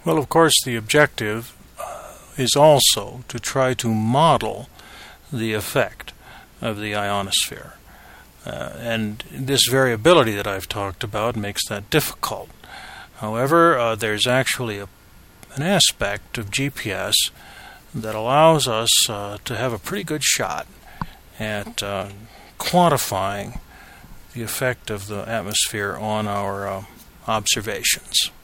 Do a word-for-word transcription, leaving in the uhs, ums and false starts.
Well, of course, the objective uh, is also to try to model the effect of the ionosphere. Uh, and this variability that I've talked about makes that difficult. However, uh, there's actually a, an aspect of G P S that allows us uh, to have a pretty good shot at uh, quantifying the effect of the atmosphere on our uh, observations.